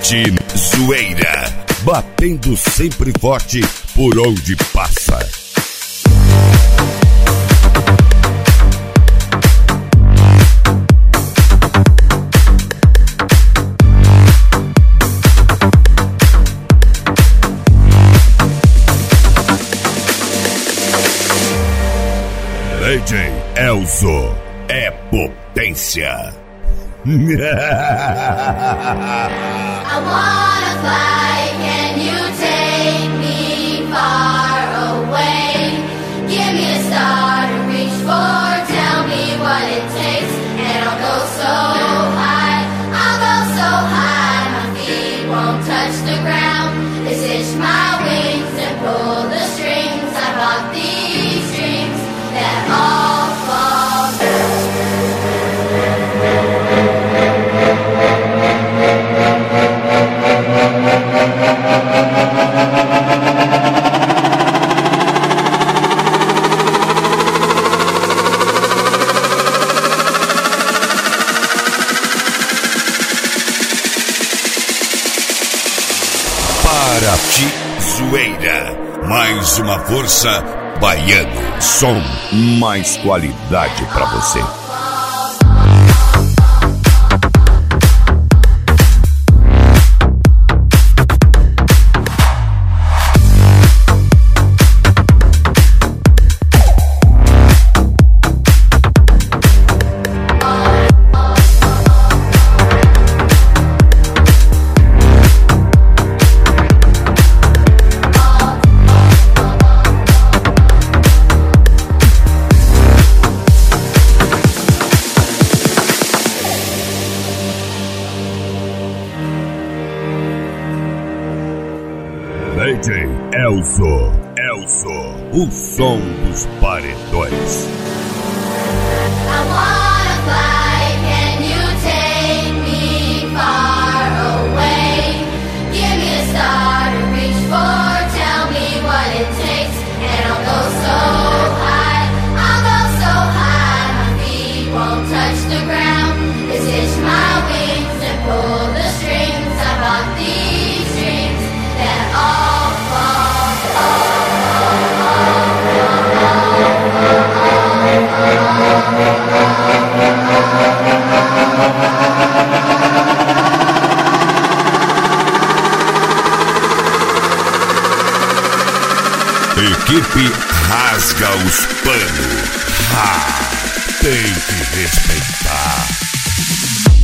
Time Zoeira, batendo sempre forte por onde passa. DJ Elzo é potência. I wanna fly, can you take me far away? Give me a star to reach for, tell me what it takes, and I'll go so high, my feet won't touch the ground. They stitch my wings and pull the strings. I bought these dreams that all fall through. Para ti, Zoeira, mais uma força baiano. Som, mais qualidade pra você. DJ Elzo, o som dos paredões. I wanna fly, can you take me far away? Give me a star to reach for, tell me what it takes, and I'll go so high, my feet won't touch the ground. They stitch my wings and pull the strings. I bought these dreams that all fall. Equipe rasga os panos. Tem que respeitar.